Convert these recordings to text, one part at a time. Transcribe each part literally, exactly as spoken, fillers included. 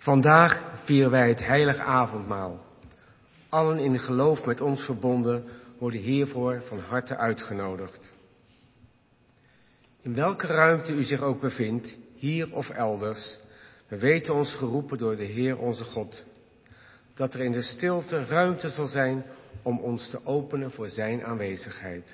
Vandaag vieren wij het heilige avondmaal. Allen in geloof met ons verbonden worden hiervoor van harte uitgenodigd. In welke ruimte u zich ook bevindt, hier of elders, we weten ons geroepen door de Heer onze God, dat er in de stilte ruimte zal zijn om ons te openen voor zijn aanwezigheid.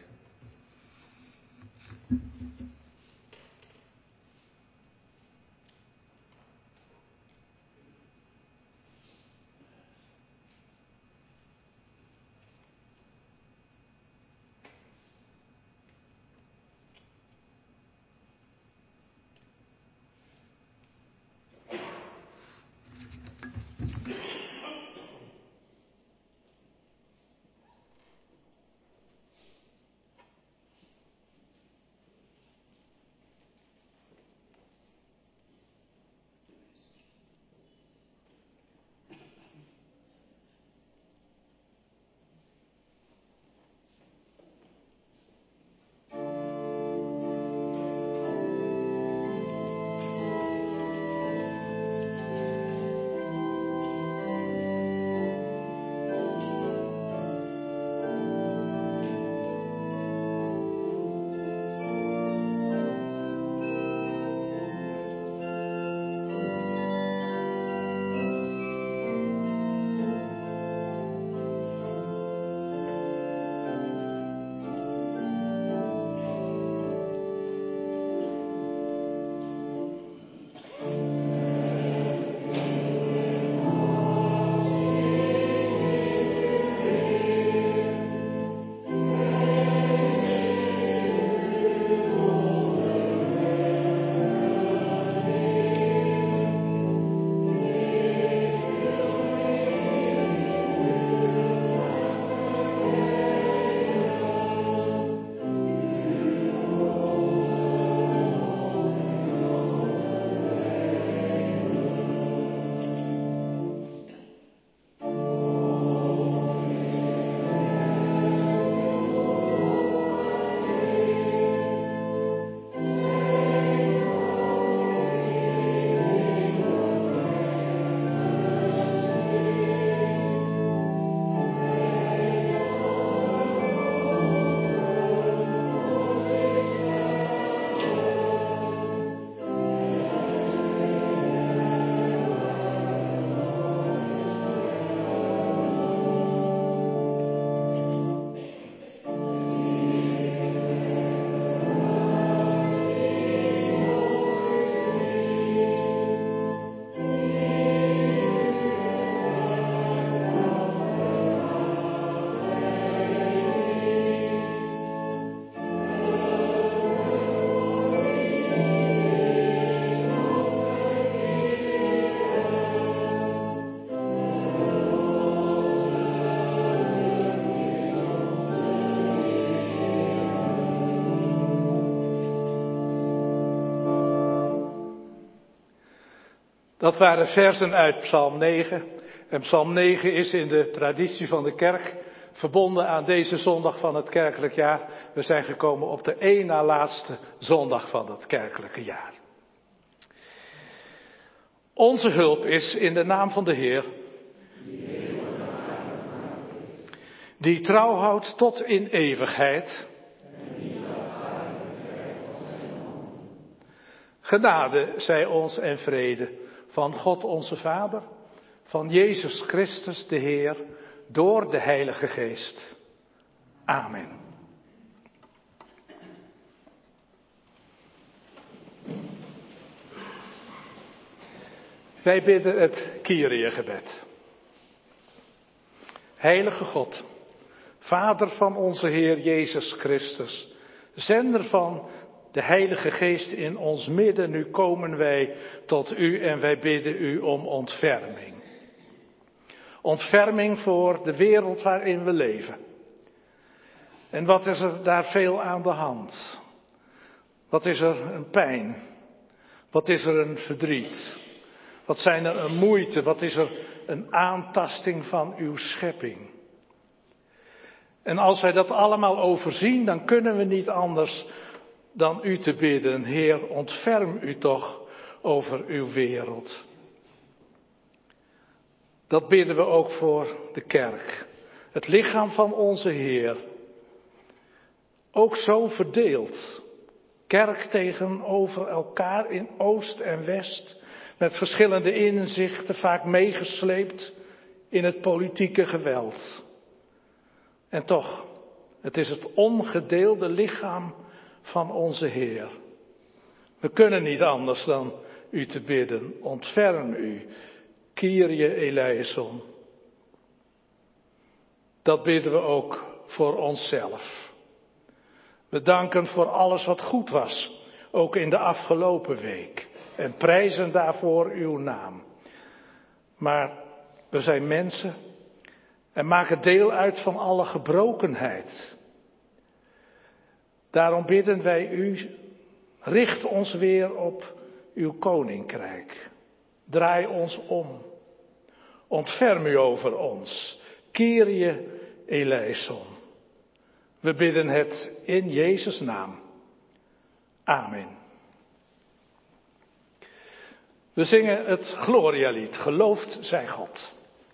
Dat waren versen uit Psalm negen. En Psalm negen is in de traditie van de kerk verbonden aan deze zondag van het kerkelijk jaar. We zijn gekomen op de één na laatste zondag van het kerkelijke jaar. Onze hulp is in de naam van de Heer, die trouw houdt tot in eeuwigheid. Genade zij ons en vrede van God onze Vader, van Jezus Christus de Heer, door de Heilige Geest. Amen. Wij bidden het Kyrie-gebed. Heilige God, Vader van onze Heer Jezus Christus, zender van de Heilige Geest in ons midden, nu komen wij tot u en wij bidden u om ontferming. Ontferming voor de wereld waarin we leven. En wat is er daar veel aan de hand? Wat is er een pijn? Wat is er een verdriet? Wat zijn er een moeite? Wat is er een aantasting van uw schepping? En als wij dat allemaal overzien, dan kunnen we niet anders dan u te bidden. Heer, ontferm u toch over uw wereld. Dat bidden we ook voor de kerk. Het lichaam van onze Heer. Ook zo verdeeld. Kerk tegenover elkaar in oost en west. Met verschillende inzichten, vaak meegesleept in het politieke geweld. En toch, het is het ongedeelde lichaam van onze Heer. We kunnen niet anders dan u te bidden. Ontferm u, Kyrie eleison. Dat bidden we ook voor onszelf. We danken voor alles wat goed was, ook in de afgelopen week. En prijzen daarvoor uw naam. Maar we zijn mensen en maken deel uit van alle gebrokenheid. Daarom bidden wij u, richt ons weer op uw koninkrijk. Draai ons om. Ontferm u over ons. Kyrie eleison. We bidden het in Jezus' naam. Amen. We zingen het Glorialied. Geloofd zij God.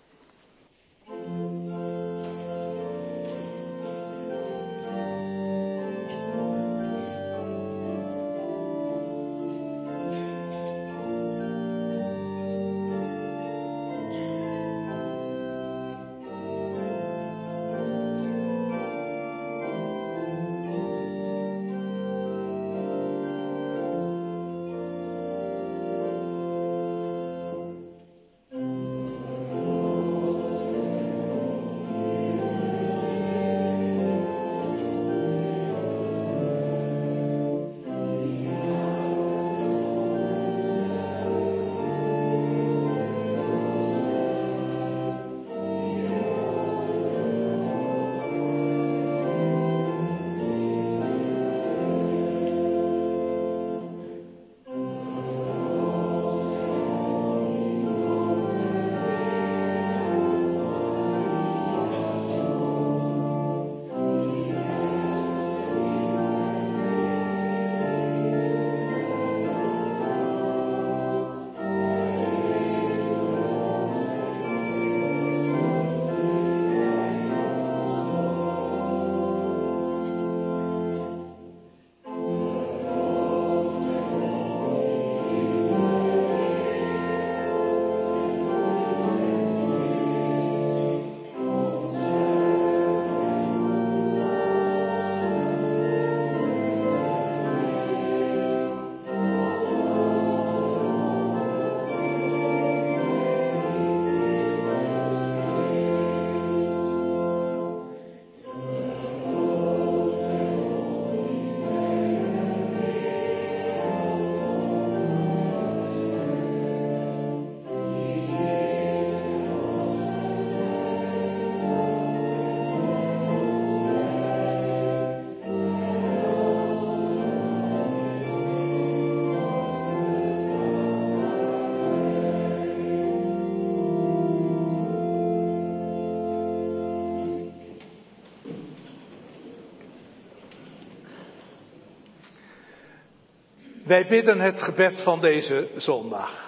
Wij bidden het gebed van deze zondag.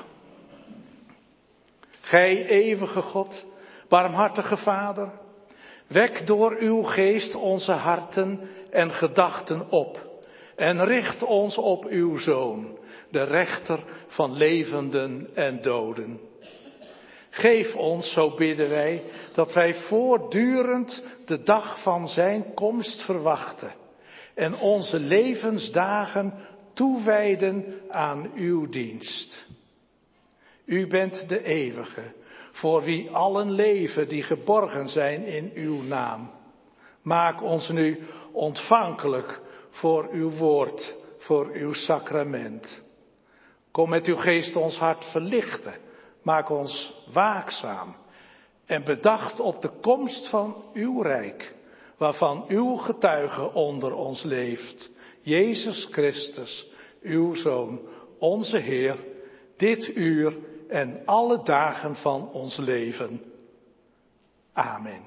Gij eeuwige God, barmhartige Vader, wek door uw geest onze harten en gedachten op en richt ons op uw Zoon, de rechter van levenden en doden. Geef ons, zo bidden wij, dat wij voortdurend de dag van zijn komst verwachten en onze levensdagen toewijden aan uw dienst. U bent de eeuwige, voor wie allen leven die geborgen zijn in uw naam. Maak ons nu ontvankelijk voor uw woord, voor uw sacrament. Kom met uw geest ons hart verlichten, maak ons waakzaam en bedacht op de komst van uw rijk, waarvan uw getuige onder ons leeft, Jezus Christus, uw Zoon, onze Heer, dit uur en alle dagen van ons leven. Amen.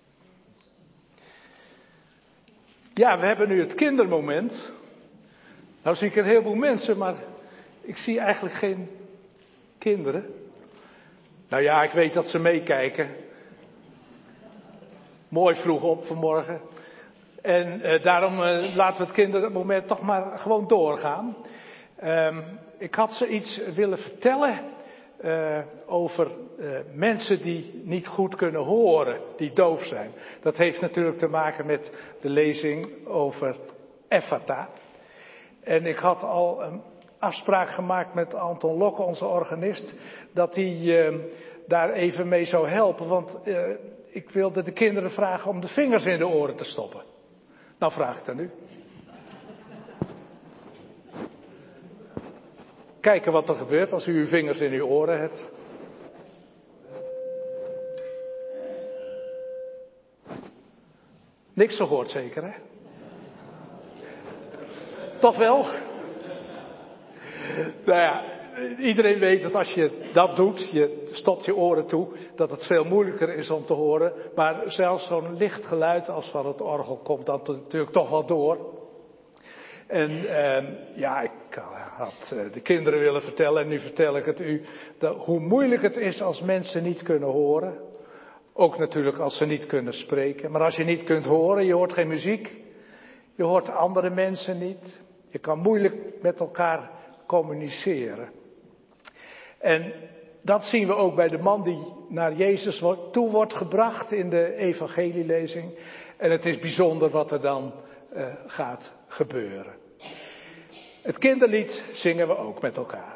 Ja, we hebben nu het kindermoment. Nou zie ik een heleboel mensen, maar ik zie eigenlijk geen kinderen. Nou ja, ik weet dat ze meekijken. Mooi vroeg op vanmorgen. En uh, daarom uh, laten we het kindermoment toch maar gewoon doorgaan. Um, ik had ze iets willen vertellen uh, over uh, mensen die niet goed kunnen horen, die doof zijn. Dat heeft natuurlijk te maken met de lezing over Ephata. En ik had al een afspraak gemaakt met Anton Lokke, onze organist, dat hij uh, daar even mee zou helpen. Want uh, ik wilde de kinderen vragen om de vingers in de oren te stoppen. Nou vraag ik dan nu. Kijken wat er gebeurt als u uw vingers in uw oren hebt. Niks gehoord zeker, hè? Toch wel? Nou ja, iedereen weet dat als je dat doet, je stopt je oren toe, dat het veel moeilijker is om te horen. Maar zelfs zo'n licht geluid als van het orgel komt dan natuurlijk toch wel door. En uh, ja, ik had uh, de kinderen willen vertellen, en nu vertel ik het u, dat, hoe moeilijk het is als mensen niet kunnen horen. Ook natuurlijk als ze niet kunnen spreken. Maar als je niet kunt horen, je hoort geen muziek, je hoort andere mensen niet. Je kan moeilijk met elkaar communiceren. En dat zien we ook bij de man die naar Jezus toe wordt gebracht in de evangelielezing. En het is bijzonder wat er dan uh, gaat gebeuren. Het kinderlied zingen we ook met elkaar.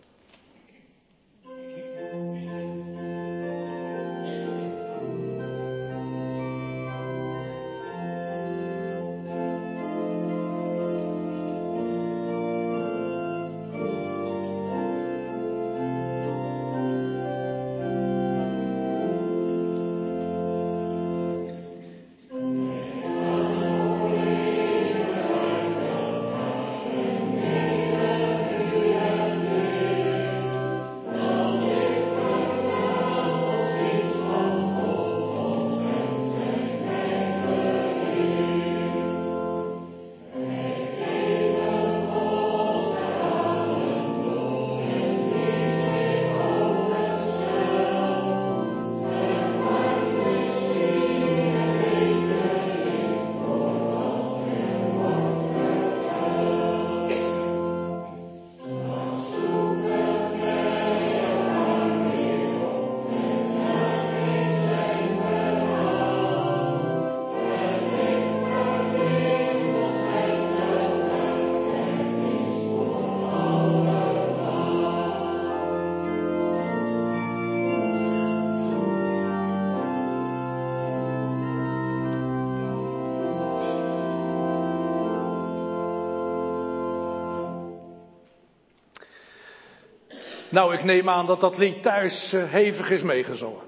Nou, ik neem aan dat dat lied thuis uh, hevig is meegezongen.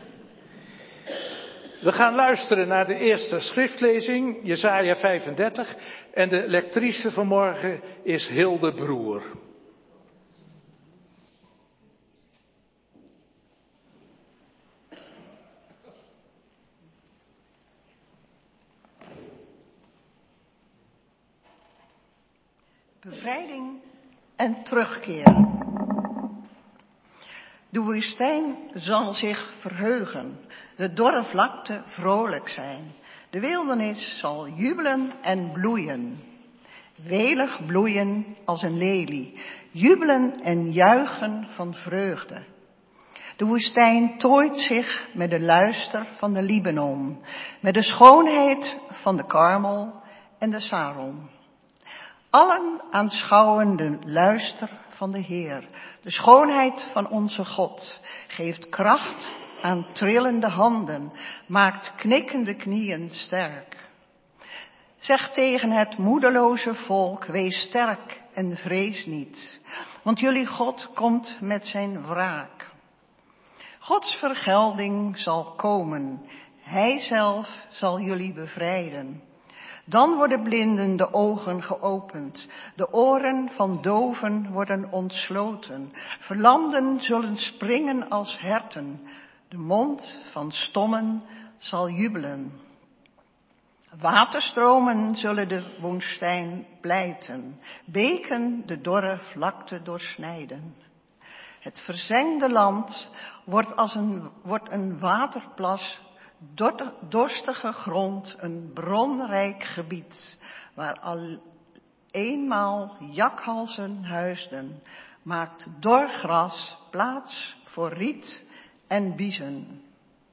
We gaan luisteren naar de eerste schriftlezing, Jesaja vijfendertig. En de lectrice vanmorgen is Hilde Broer. Bevrijding en terugkeer. De woestijn zal zich verheugen, de dorre vlakte vrolijk zijn. De wildernis zal jubelen en bloeien, welig bloeien als een lelie, jubelen en juichen van vreugde. De woestijn tooit zich met de luister van de Libanon, met de schoonheid van de Karmel en de Saron. Allen aanschouwen de luister van de Heer, de schoonheid van onze God, geeft kracht aan trillende handen, maakt knikkende knieën sterk. Zeg tegen het moedeloze volk, wees sterk en vrees niet, want jullie God komt met zijn wraak. Gods vergelding zal komen, Hij zelf zal jullie bevrijden. Dan worden blinden de ogen geopend, de oren van doven worden ontsloten, verlamden zullen springen als herten, de mond van stommen zal jubelen. Waterstromen zullen de woestijn pleiten, beken de dorre vlakte doorsnijden. Het verzengde land wordt als een, wordt een waterplas, dor, dorstige grond, een bronrijk gebied, waar al eenmaal jakhalzen huisden, maakt dor gras plaats voor riet en biezen.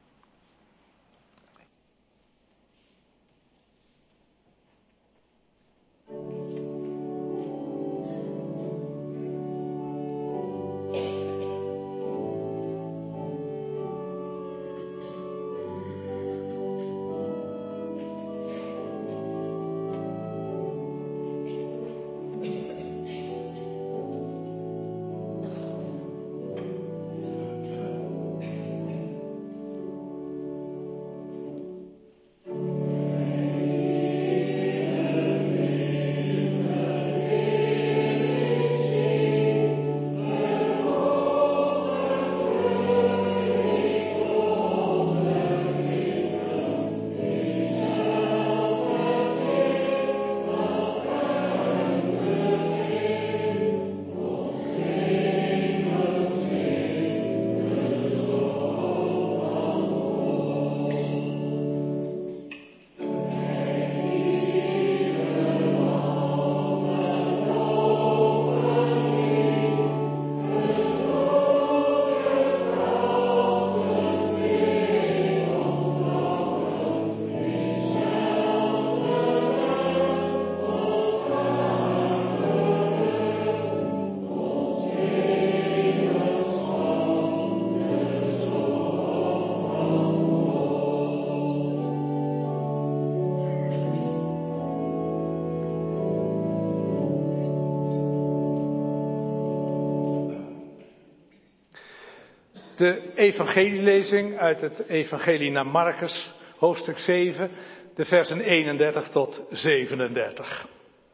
De evangelielezing uit het evangelie naar Marcus, hoofdstuk zeven, de versen eenendertig tot zevenendertig.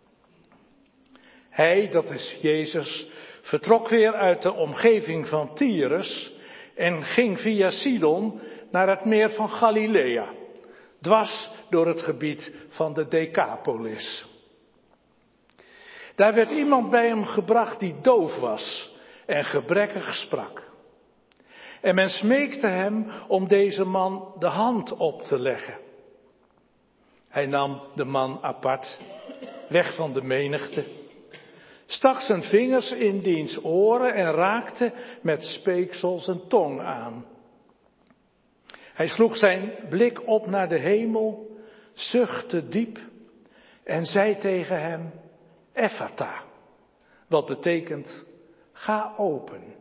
Hij, dat is Jezus, vertrok weer uit de omgeving van Tyrus en ging via Sidon naar het meer van Galilea, dwars door het gebied van de Decapolis. Daar werd iemand bij hem gebracht die doof was en gebrekkig sprak. En men smeekte hem om deze man de hand op te leggen. Hij nam de man apart, weg van de menigte, stak zijn vingers in diens oren en raakte met speeksel zijn tong aan. Hij sloeg zijn blik op naar de hemel, zuchtte diep en zei tegen hem, Ephata, wat betekent, ga open.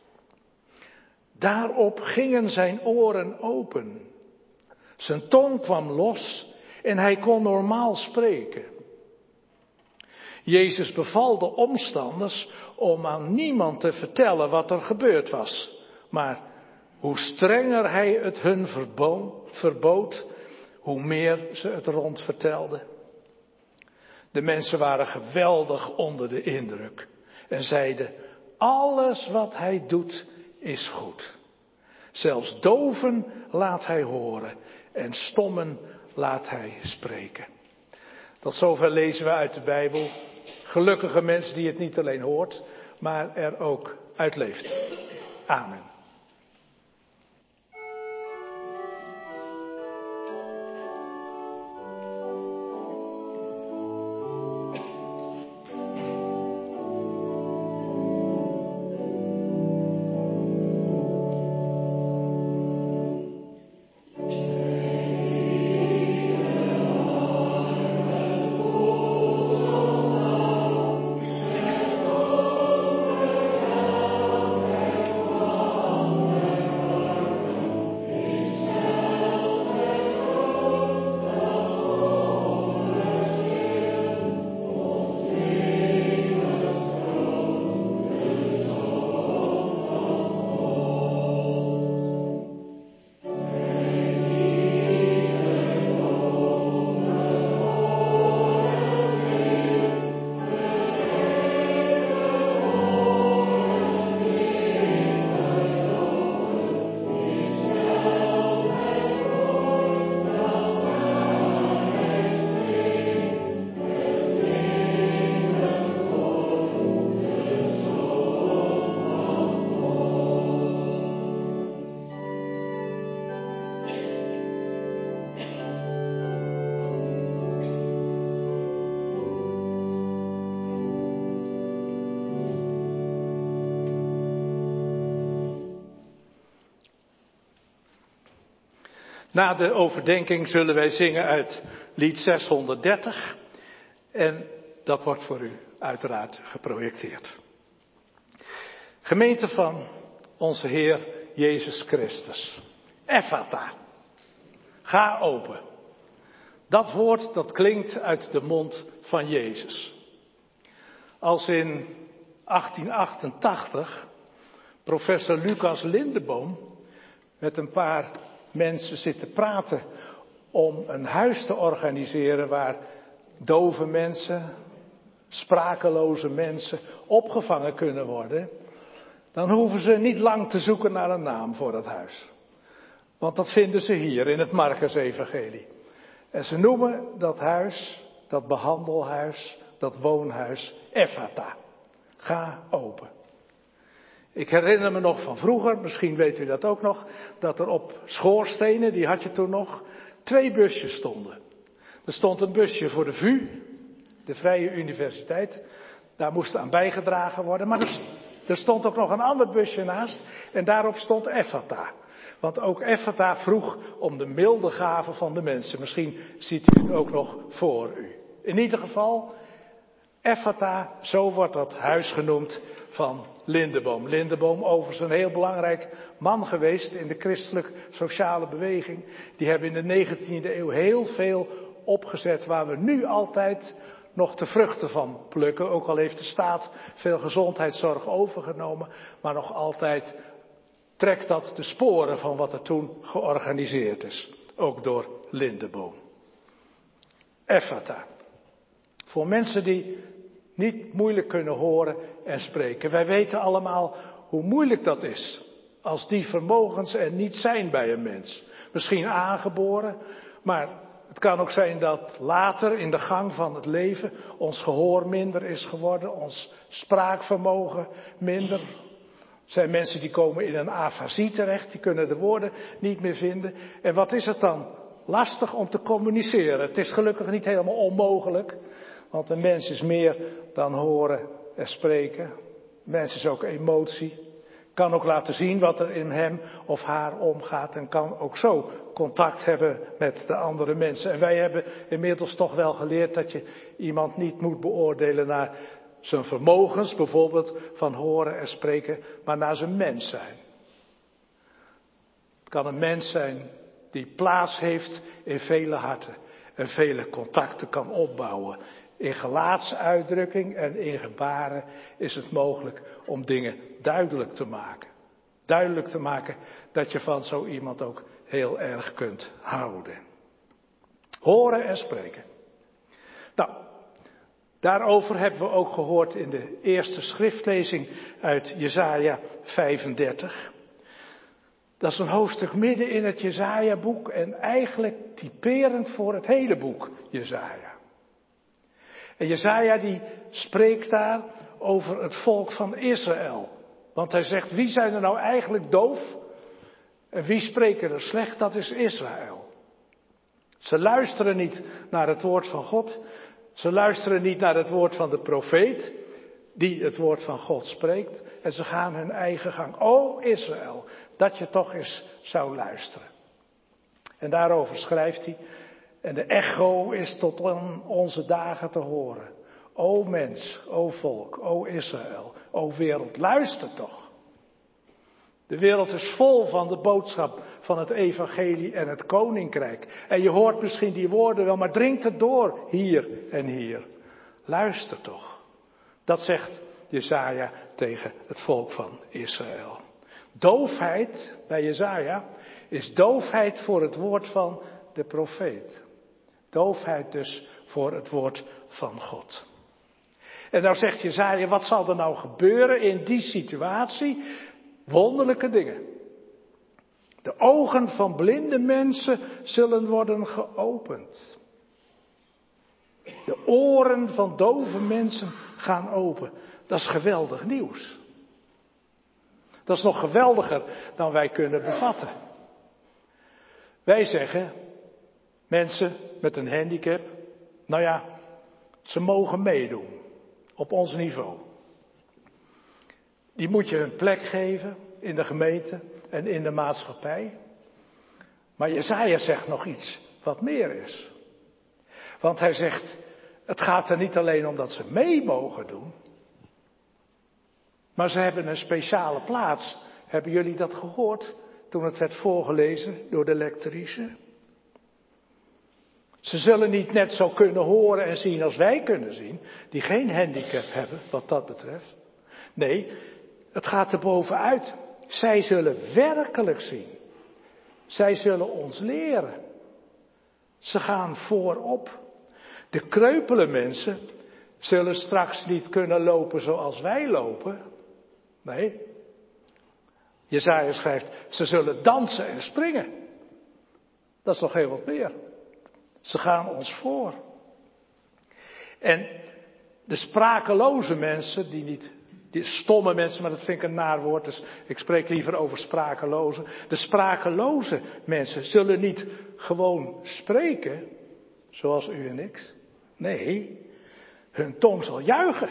Daarop gingen zijn oren open. Zijn tong kwam los en hij kon normaal spreken. Jezus beval de omstanders om aan niemand te vertellen wat er gebeurd was. Maar hoe strenger hij het hun verbood, hoe meer ze het rond vertelden. De mensen waren geweldig onder de indruk en zeiden, alles wat hij doet is goed. Zelfs doven laat hij horen en stommen laat hij spreken. Tot zover lezen we uit de Bijbel. Gelukkige mens die het niet alleen hoort, maar er ook uitleeft. Amen. Na de overdenking zullen wij zingen uit lied zeshonderddertig. En dat wordt voor u uiteraard geprojecteerd. Gemeente van onze Heer Jezus Christus. Ephata. Ga open. Dat woord dat klinkt uit de mond van Jezus. Als in achttien achtentachtig professor Lucas Lindeboom met een paar mensen zit te praten om een huis te organiseren waar dove mensen, sprakeloze mensen opgevangen kunnen worden, dan hoeven ze niet lang te zoeken naar een naam voor dat huis. Want dat vinden ze hier in het Markus-evangelie. En ze noemen dat huis, dat behandelhuis, dat woonhuis, Ephata. Ga open. Ik herinner me nog van vroeger, misschien weet u dat ook nog, dat er op schoorstenen, die had je toen nog, twee busjes stonden. Er stond een busje voor de V U, de Vrije Universiteit. Daar moest aan bijgedragen worden. Maar er, er stond ook nog een ander busje naast en daarop stond Ephata. Want ook Ephata vroeg om de milde gave van de mensen. Misschien ziet u het ook nog voor u. In ieder geval, Ephata, zo wordt dat huis genoemd van Lindeboom. Lindeboom, overigens een heel belangrijk man geweest in de christelijk-sociale beweging. Die hebben in de negentiende eeuw heel veel opgezet waar we nu altijd nog de vruchten van plukken. Ook al heeft de staat veel gezondheidszorg overgenomen, maar nog altijd trekt dat de sporen van wat er toen georganiseerd is. Ook door Lindeboom. Ephata. Voor mensen die niet moeilijk kunnen horen en spreken. Wij weten allemaal hoe moeilijk dat is als die vermogens er niet zijn bij een mens. Misschien aangeboren, maar het kan ook zijn dat later in de gang van het leven ons gehoor minder is geworden, ons spraakvermogen minder. Er zijn mensen die komen in een afasie terecht, die kunnen de woorden niet meer vinden. En wat is het dan? Lastig om te communiceren. Het is gelukkig niet helemaal onmogelijk, want een mens is meer dan horen en spreken. Een mens is ook emotie. Kan ook laten zien wat er in hem of haar omgaat en kan ook zo contact hebben met de andere mensen. En wij hebben inmiddels toch wel geleerd dat je iemand niet moet beoordelen naar zijn vermogens, bijvoorbeeld van horen en spreken, maar naar zijn mens zijn. Het kan een mens zijn die plaats heeft in vele harten en vele contacten kan opbouwen. In gelaatsuitdrukking en in gebaren is het mogelijk om dingen duidelijk te maken. Duidelijk te maken dat je van zo iemand ook heel erg kunt houden. Horen en spreken. Nou, daarover hebben we ook gehoord in de eerste schriftlezing uit Jesaja vijfendertig. Dat is een hoofdstuk midden in het Jesaja-boek en eigenlijk typerend voor het hele boek Jesaja. En Jesaja die spreekt daar over het volk van Israël. Want hij zegt, wie zijn er nou eigenlijk doof? En wie spreken er slecht? Dat is Israël. Ze luisteren niet naar het woord van God. Ze luisteren niet naar het woord van de profeet, die het woord van God spreekt. En ze gaan hun eigen gang. O Israël, dat je toch eens zou luisteren. En daarover schrijft hij. En de echo is tot in onze dagen te horen. O mens, o volk, o Israël, o wereld, luister toch. De wereld is vol van de boodschap van het evangelie en het koninkrijk. En je hoort misschien die woorden wel, maar dringt het door hier en hier. Luister toch. Dat zegt Jesaja tegen het volk van Israël. Doofheid bij Jesaja is doofheid voor het woord van de profeet. Doofheid dus voor het woord van God. En nou zegt Jesaja, wat zal er nou gebeuren in die situatie? Wonderlijke dingen. De ogen van blinde mensen zullen worden geopend. De oren van dove mensen gaan open. Dat is geweldig nieuws. Dat is nog geweldiger dan wij kunnen bevatten. Wij zeggen, mensen met een handicap, nou ja, ze mogen meedoen op ons niveau. Die moet je een plek geven in de gemeente en in de maatschappij. Maar Jesaja zegt nog iets wat meer is. Want hij zegt, het gaat er niet alleen om dat ze mee mogen doen. Maar ze hebben een speciale plaats. Hebben jullie dat gehoord toen het werd voorgelezen door de lectrice? Ze zullen niet net zo kunnen horen en zien als wij kunnen zien, die geen handicap hebben wat dat betreft. Nee, het gaat er bovenuit. Zij zullen werkelijk zien. Zij zullen ons leren. Ze gaan voorop. De kreupele mensen zullen straks niet kunnen lopen zoals wij lopen. Nee. Jesaja schrijft, ze zullen dansen en springen. Dat is nog heel wat meer. Ze gaan ons voor. En de sprakeloze mensen, die niet, die stomme mensen, maar dat vind ik een naar woord, dus ik spreek liever over sprakeloze. De sprakeloze mensen zullen niet gewoon spreken, zoals u en ik. Nee, hun tong zal juichen.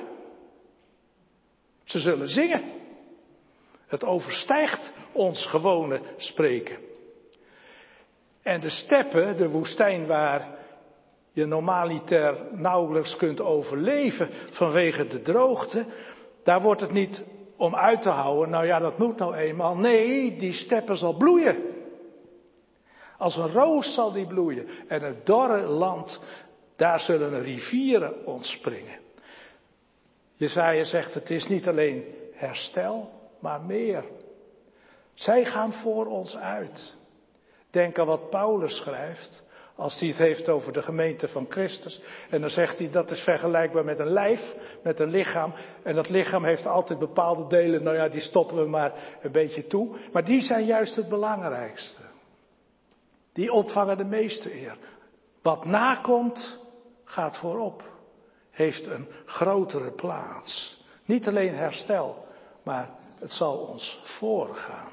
Ze zullen zingen. Het overstijgt ons gewone spreken. En de steppen, de woestijn waar je normaliter nauwelijks kunt overleven vanwege de droogte, daar wordt het niet om uit te houden, nou ja, dat moet nou eenmaal. Nee, die steppen zal bloeien. Als een roos zal die bloeien. En het dorre land, daar zullen rivieren ontspringen. Jesaja zegt, het is niet alleen herstel, maar meer. Zij gaan voor ons uit. Denk aan wat Paulus schrijft, als hij het heeft over de gemeente van Christus. En dan zegt hij, dat is vergelijkbaar met een lijf, met een lichaam. En dat lichaam heeft altijd bepaalde delen, nou ja, die stoppen we maar een beetje toe. Maar die zijn juist het belangrijkste. Die ontvangen de meeste eer. Wat nakomt, gaat voorop. Heeft een grotere plaats. Niet alleen herstel, maar het zal ons voorgaan.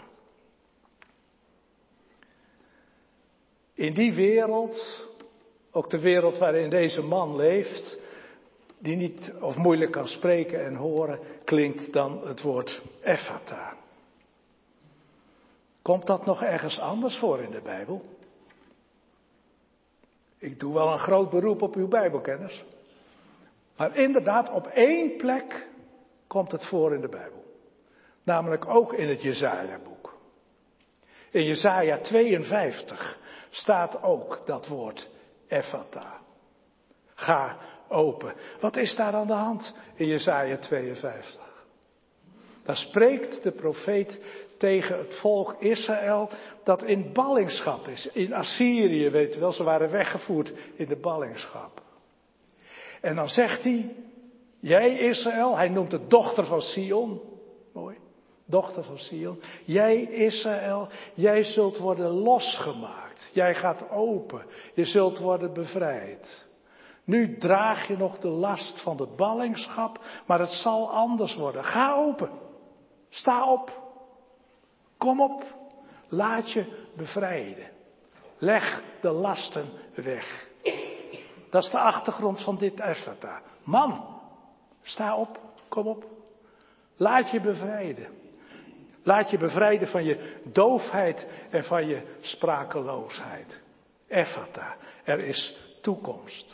In die wereld, ook de wereld waarin deze man leeft, die niet of moeilijk kan spreken en horen, klinkt dan het woord Ephata. Komt dat nog ergens anders voor in de Bijbel? Ik doe wel een groot beroep op uw Bijbelkennis. Maar inderdaad, op één plek komt het voor in de Bijbel. Namelijk ook in het Jesaja-boek. In Jesaja tweeënvijftig staat ook dat woord Ephata. Ga open. Wat is daar aan de hand in Jesaja tweeënvijftig? Daar spreekt de profeet tegen het volk Israël dat in ballingschap is. In Assyrië, weet u wel, ze waren weggevoerd in de ballingschap. En dan zegt hij, jij Israël, hij noemt de dochter van Sion, mooi, dochter van Sion. Jij Israël, jij zult worden losgemaakt. Jij gaat open. Je zult worden bevrijd. Nu draag je nog de last van de ballingschap, maar het zal anders worden. Ga open. Sta op. Kom op. Laat je bevrijden. Leg de lasten weg. Dat is de achtergrond van dit Ephata. Man, sta op. Kom op. Laat je bevrijden. Laat je bevrijden van je doofheid en van je sprakeloosheid. Ephata, er is toekomst.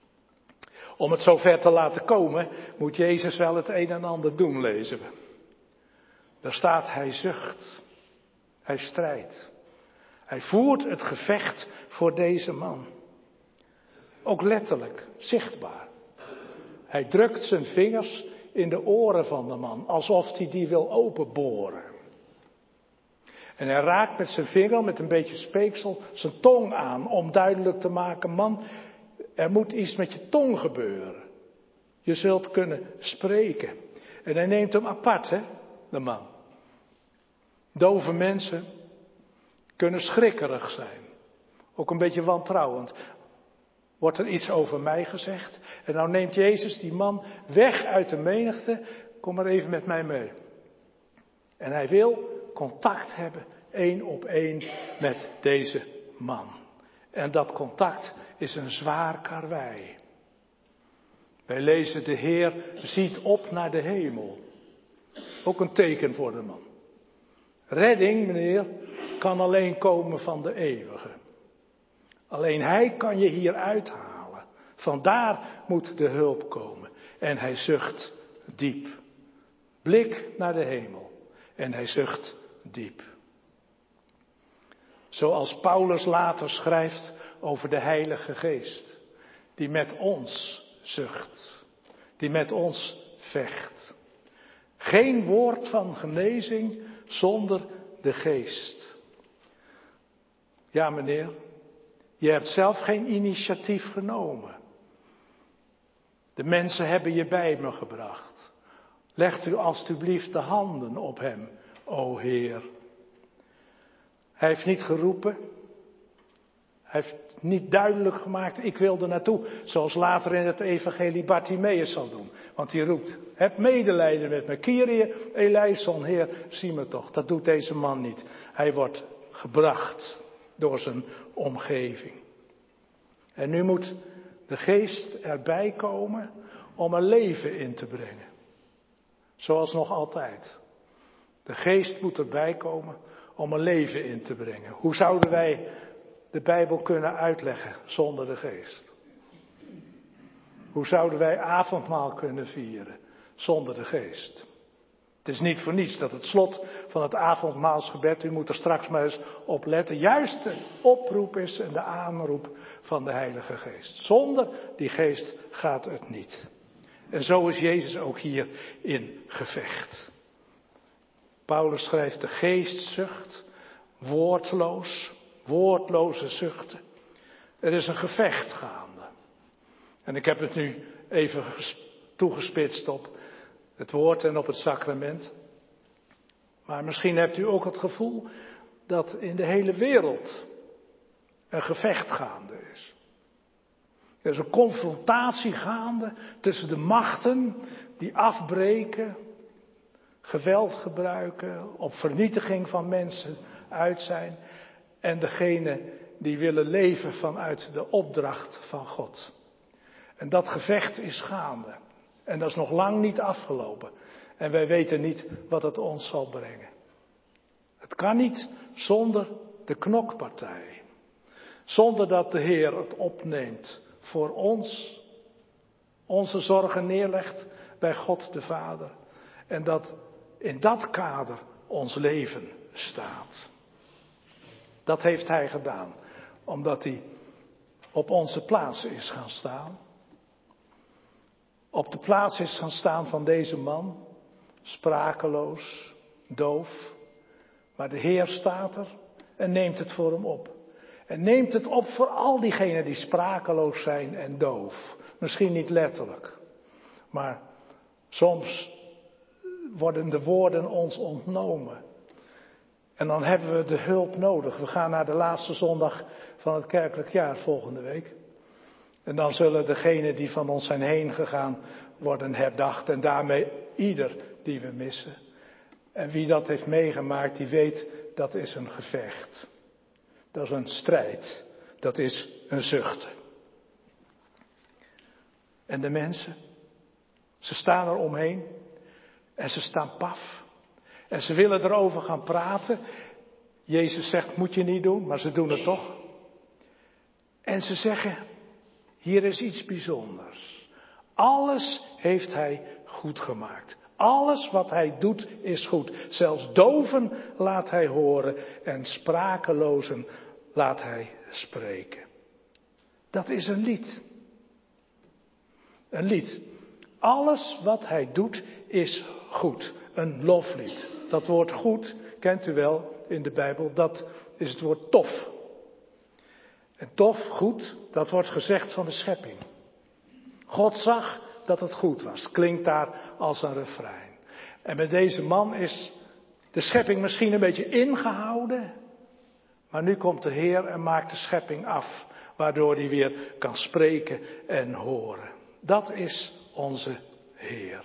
Om het zover te laten komen, moet Jezus wel het een en ander doen, lezen we. Daar staat, hij zucht. Hij strijdt. Hij voert het gevecht voor deze man. Ook letterlijk, zichtbaar. Hij drukt zijn vingers in de oren van de man, alsof hij die wil openboren. En hij raakt met zijn vinger, met een beetje speeksel, zijn tong aan, om duidelijk te maken, man, er moet iets met je tong gebeuren. Je zult kunnen spreken. En hij neemt hem apart, hè, de man. Dove mensen kunnen schrikkerig zijn. Ook een beetje wantrouwend. Wordt er iets over mij gezegd? En nou neemt Jezus die man weg uit de menigte. Kom maar even met mij mee. En hij wil contact hebben, één op één, met deze man. En dat contact is een zwaar karwei. Wij lezen, de Heer ziet op naar de hemel. Ook een teken voor de man. Redding, meneer, kan alleen komen van de eeuwige. Alleen hij kan je hier uithalen. Vandaar moet de hulp komen. En hij zucht diep. Blik naar de hemel. En hij zucht diep. Zoals Paulus later schrijft over de Heilige Geest. Die met ons zucht. Die met ons vecht. Geen woord van genezing zonder de Geest. Ja, meneer, je hebt zelf geen initiatief genomen. De mensen hebben je bij me gebracht. Legt u alstublieft de handen op hem, o Heer. Hij heeft niet geroepen. Hij heeft niet duidelijk gemaakt, ik wil er naartoe. Zoals later in het evangelie Bartimaeus zal doen. Want hij roept, heb medelijden met me. Kyrie eleison, Heer, zie me toch. Dat doet deze man niet. Hij wordt gebracht door zijn omgeving. En nu moet de Geest erbij komen om er leven in te brengen. Zoals nog altijd. De Geest moet erbij komen om er leven in te brengen. Hoe zouden wij de Bijbel kunnen uitleggen zonder de Geest? Hoe zouden wij avondmaal kunnen vieren zonder de Geest? Het is niet voor niets dat het slot van het avondmaalsgebed, u moet er straks maar eens op letten, juist de oproep is en de aanroep van de Heilige Geest. Zonder die Geest gaat het niet. En zo is Jezus ook hier in gevecht. Paulus schrijft, de Geest zucht, woordloos, woordloze zuchten. Er is een gevecht gaande. En ik heb het nu even toegespitst op het woord en op het sacrament. Maar misschien hebt u ook het gevoel dat in de hele wereld een gevecht gaande is. Er is een confrontatie gaande tussen de machten die afbreken, geweld gebruiken, op vernietiging van mensen uit zijn, en degene die willen leven vanuit de opdracht van God. En dat gevecht is gaande. En dat is nog lang niet afgelopen. En wij weten niet wat het ons zal brengen. Het kan niet zonder de knokpartij. Zonder dat de Heer het opneemt voor ons. Onze zorgen neerlegt bij God de Vader. En dat in dat kader ons leven staat. Dat heeft Hij gedaan. Omdat Hij op onze plaats is gaan staan. Op de plaats is gaan staan van deze man. Sprakeloos, doof. Maar de Heer staat er en neemt het voor hem op. En neemt het op voor al diegenen die sprakeloos zijn en doof. Misschien niet letterlijk. Maar soms worden de woorden ons ontnomen. En dan hebben we de hulp nodig. We gaan naar de laatste zondag van het kerkelijk jaar volgende week. En dan zullen degenen die van ons zijn heen gegaan worden herdacht. En daarmee ieder die we missen. En wie dat heeft meegemaakt, die weet dat is een gevecht. Dat is een strijd. Dat is een zuchten. En de mensen, ze staan er omheen. En ze staan paf. En ze willen erover gaan praten. Jezus zegt, moet je niet doen, maar ze doen het toch. En ze zeggen, hier is iets bijzonders. Alles heeft Hij goed gemaakt. Alles wat Hij doet is goed. Zelfs doven laat Hij horen en sprakelozen laat Hij spreken. Dat is een lied. Een lied. Alles wat Hij doet is goed. Een loflied. Dat woord goed, kent u wel in de Bijbel, dat is het woord tof. En tof, goed, dat wordt gezegd van de schepping. God zag dat het goed was. Klinkt daar als een refrein. En met deze man is de schepping misschien een beetje ingehouden. Maar nu komt de Heer en maakt de schepping af. Waardoor hij weer kan spreken en horen. Dat is onze Heer.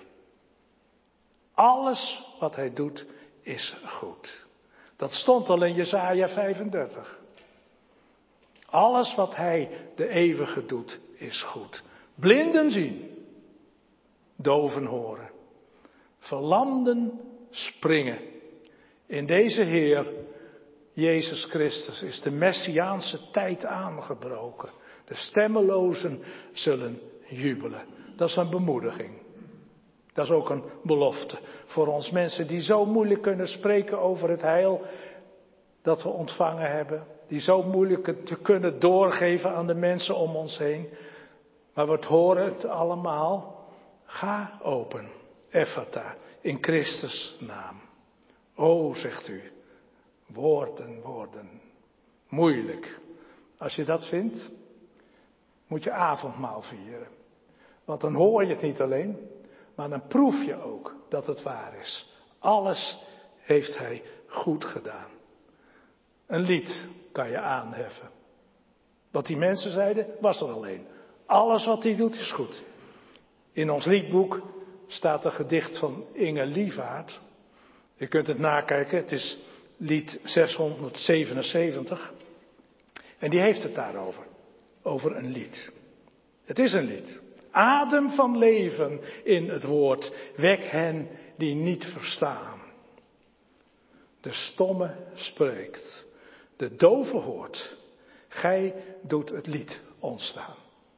Alles wat Hij doet is goed. Dat stond al in Jesaja vijfendertig. Alles wat Hij, de eeuwige, doet is goed. Blinden zien, doven horen, verlamden springen. In deze Heer, Jezus Christus is de messiaanse tijd aangebroken. De stemmelozen zullen jubelen. Dat is een bemoediging. Dat is ook een belofte voor ons mensen die zo moeilijk kunnen spreken over het heil dat we ontvangen hebben. Die zo moeilijk te kunnen doorgeven aan de mensen om ons heen. Maar we horen het allemaal. Ga open, Ephata, in Christus' naam. O, zegt u, woorden, woorden. Moeilijk. Als je dat vindt, moet je avondmaal vieren. Want dan hoor je het niet alleen, maar dan proef je ook dat het waar is. Alles heeft hij goed gedaan. Een lied kan je aanheffen. Wat die mensen zeiden, was er alleen. Alles wat hij doet is goed. In ons liedboek staat een gedicht van Inge Lievaert. Je kunt het nakijken, het is lied zeshonderdzevenenzeventig. En die heeft het daarover. Over een lied. Het is een lied. Adem van leven in het woord. Wek hen die niet verstaan. De stomme spreekt. De dove hoort. Gij doet het lied ontstaan.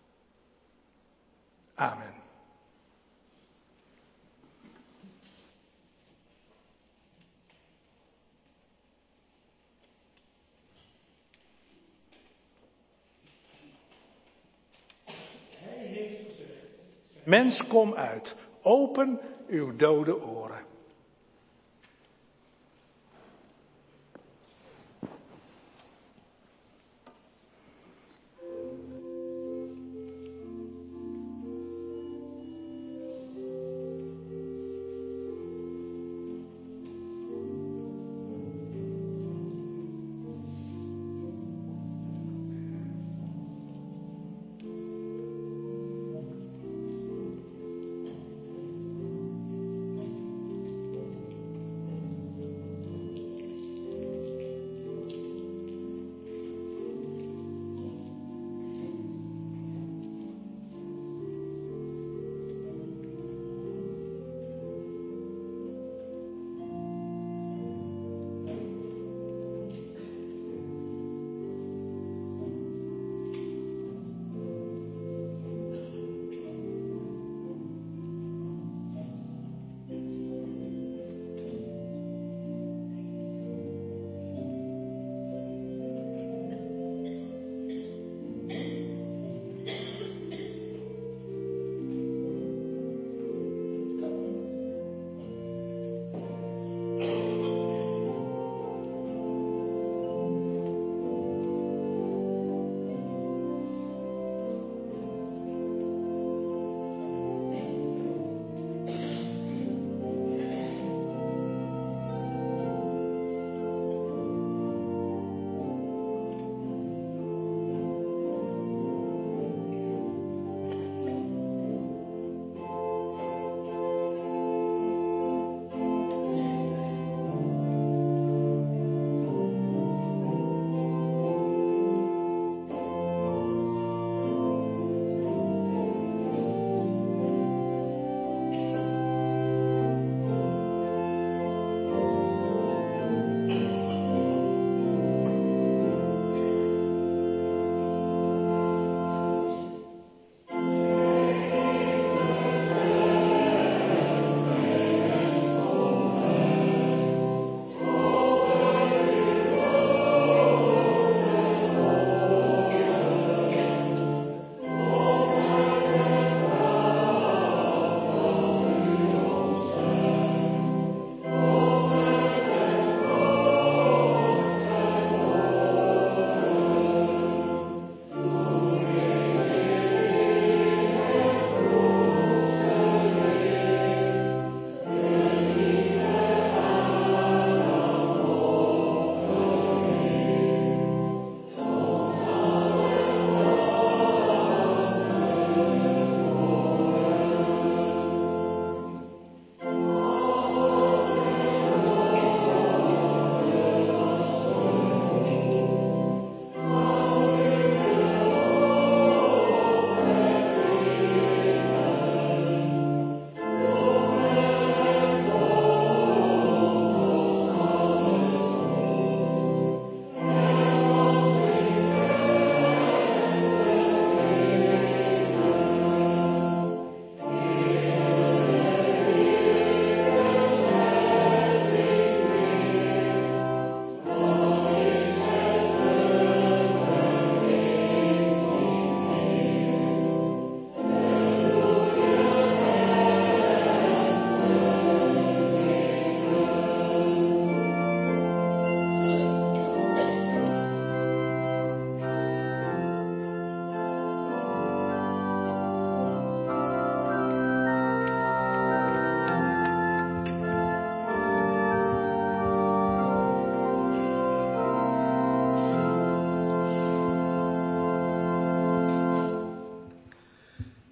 Amen. Mens, kom uit. Open uw dode oren.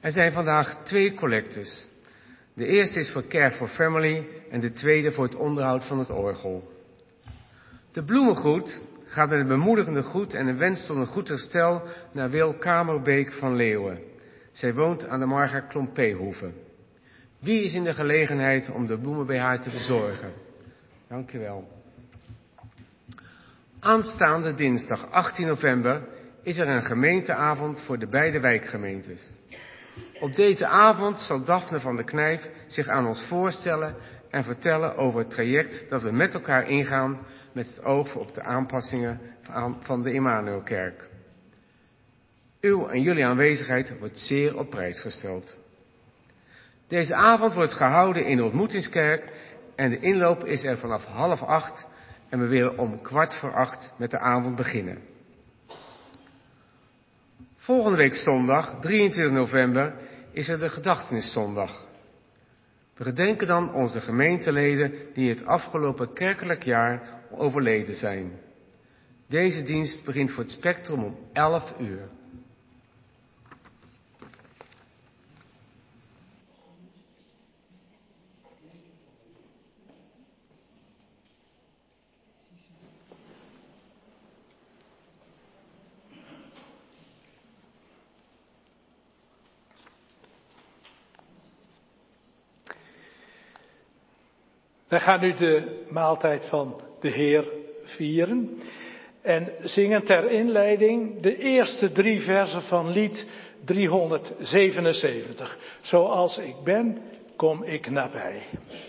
Er zijn vandaag twee collectes. De eerste is voor Care for Family en de tweede voor het onderhoud van het orgel. De bloemengroet gaat met een bemoedigende groet en een wens tot een goed herstel naar Wil Kamerbeek van Leeuwen. Zij woont aan de Marga Klompeehoeve. Wie is in de gelegenheid om de bloemen bij haar te bezorgen? Dank u wel. Aanstaande dinsdag achttien november is er een gemeenteavond voor de beide wijkgemeentes. Op deze avond zal Daphne van der Knijf zich aan ons voorstellen en vertellen over het traject dat we met elkaar ingaan met het oog op de aanpassingen van de Immanuelkerk. Uw en jullie aanwezigheid wordt zeer op prijs gesteld. Deze avond wordt gehouden in de ontmoetingskerk en de inloop is er vanaf half acht en we willen om kwart voor acht met de avond beginnen. Volgende week zondag, drieëntwintig november, is er de Gedachteniszondag. We gedenken dan onze gemeenteleden die het afgelopen kerkelijk jaar overleden zijn. Deze dienst begint voor het Spectrum om elf uur. Wij gaan nu de maaltijd van de Heer vieren en zingen ter inleiding de eerste drie versen van lied driehonderdzevenenzeventig. Zoals ik ben, kom ik nabij.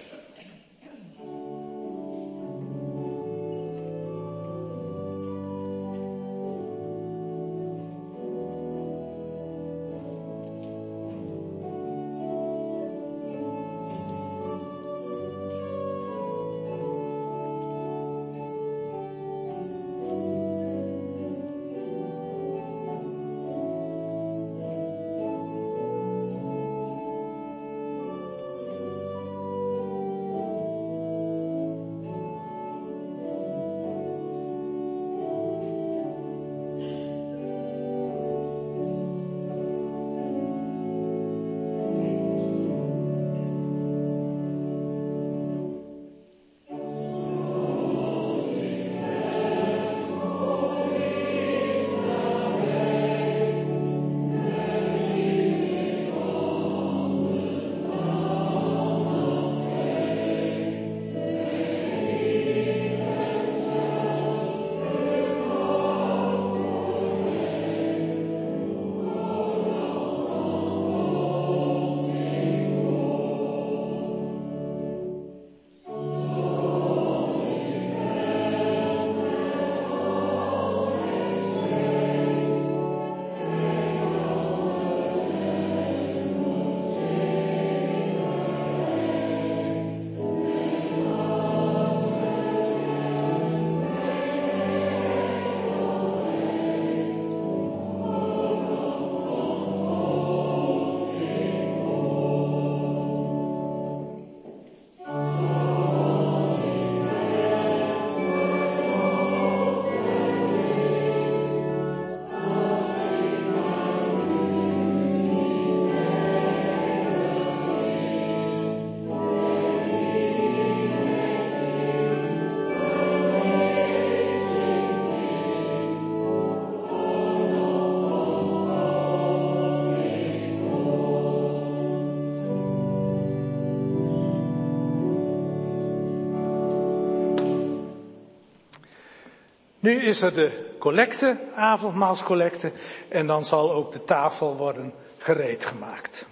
Nu is er de collecte, avondmaalscollecte, en dan zal ook de tafel worden gereed gemaakt.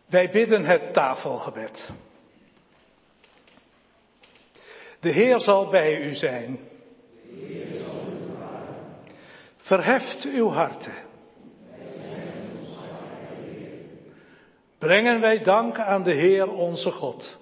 Wij bidden het tafelgebed. De Heer zal bij u zijn. Verheft uw harten. Brengen wij dank aan de Heer onze God.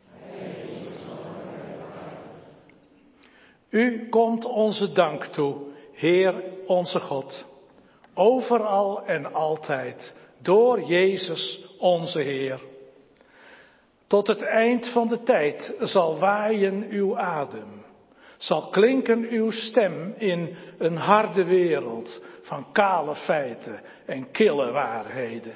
U komt onze dank toe, Heer onze God, overal en altijd, door Jezus onze Heer. Tot het eind van de tijd zal waaien uw adem, zal klinken uw stem in een harde wereld van kale feiten en kille waarheden.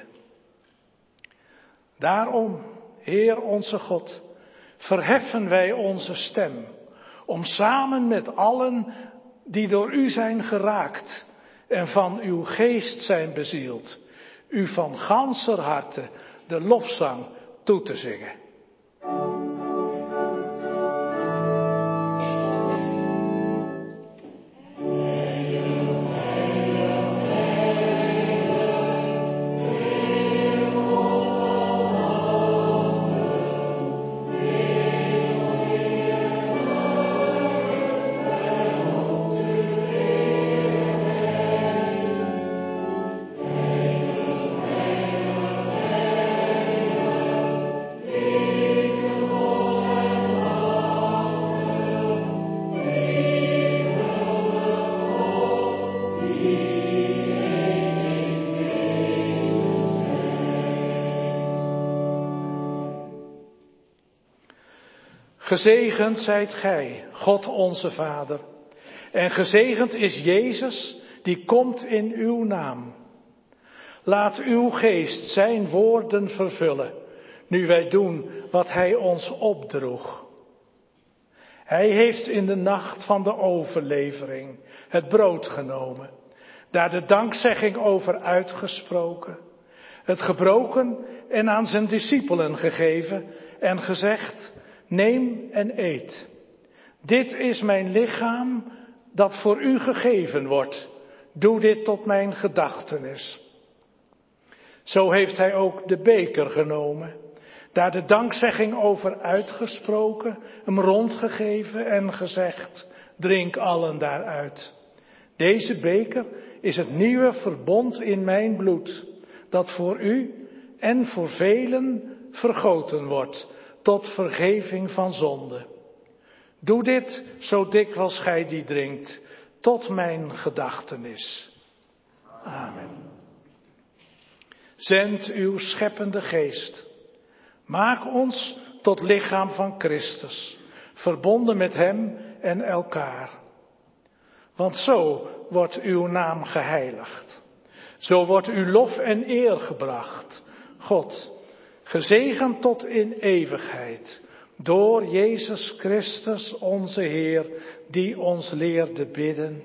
Daarom, Heer onze God, verheffen wij onze stem, om samen met allen die door u zijn geraakt en van uw geest zijn bezield, u van ganser harte de lofzang toe te zingen. Gezegend zijt gij, God onze Vader, en gezegend is Jezus die komt in uw naam. Laat uw geest zijn woorden vervullen, nu wij doen wat hij ons opdroeg. Hij heeft in de nacht van de overlevering het brood genomen, daar de dankzegging over uitgesproken, het gebroken en aan zijn discipelen gegeven en gezegd: neem en eet. Dit is mijn lichaam dat voor u gegeven wordt. Doe dit tot mijn gedachtenis. Zo heeft hij ook de beker genomen, daar de dankzegging over uitgesproken, hem rondgegeven en gezegd: drink allen daaruit. Deze beker is het nieuwe verbond in mijn bloed, dat voor u en voor velen vergoten wordt tot vergeving van zonde. Doe dit zo dikwijls gij die drinkt, tot mijn gedachtenis. Amen. Zend uw scheppende geest. Maak ons tot lichaam van Christus, verbonden met hem en elkaar. Want zo wordt uw naam geheiligd. Zo wordt uw lof en eer gebracht, God, gezegend tot in eeuwigheid, door Jezus Christus onze Heer, die ons leerde bidden.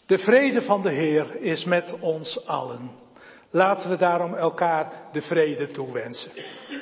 De vrede van de Heer is met ons allen. Laten we daarom elkaar de vrede toewensen.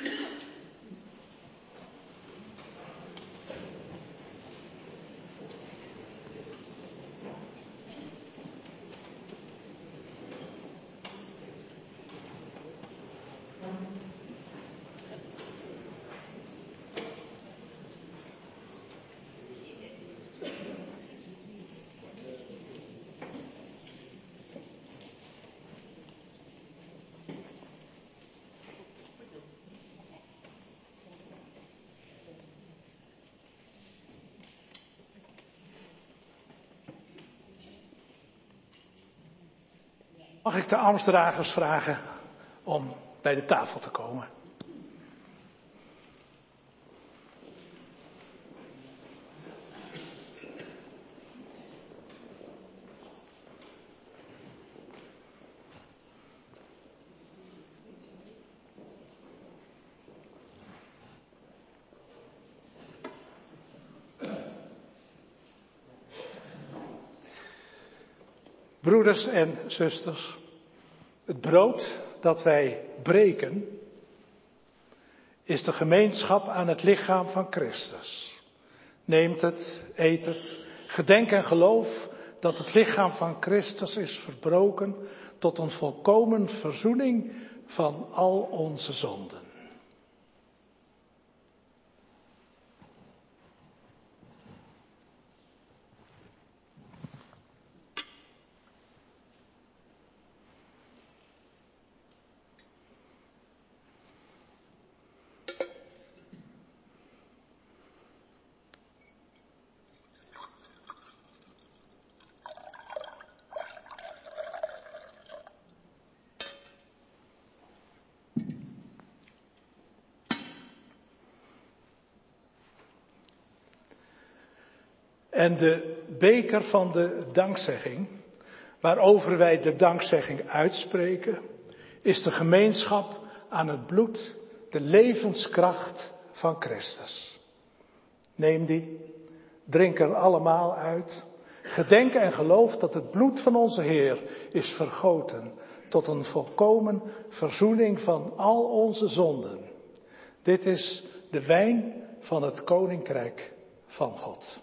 Mag ik de ambtsdragers vragen om bij de tafel te komen? Broeders en zusters, het brood dat wij breken is de gemeenschap aan het lichaam van Christus. Neemt het, eet het, gedenk en geloof dat het lichaam van Christus is verbroken tot een volkomen verzoening van al onze zonden. En de beker van de dankzegging, waarover wij de dankzegging uitspreken, is de gemeenschap aan het bloed, de levenskracht van Christus. Neem die, drink er allemaal uit. Gedenk en geloof dat het bloed van onze Heer is vergoten tot een volkomen verzoening van al onze zonden. Dit is de wijn van het Koninkrijk van God.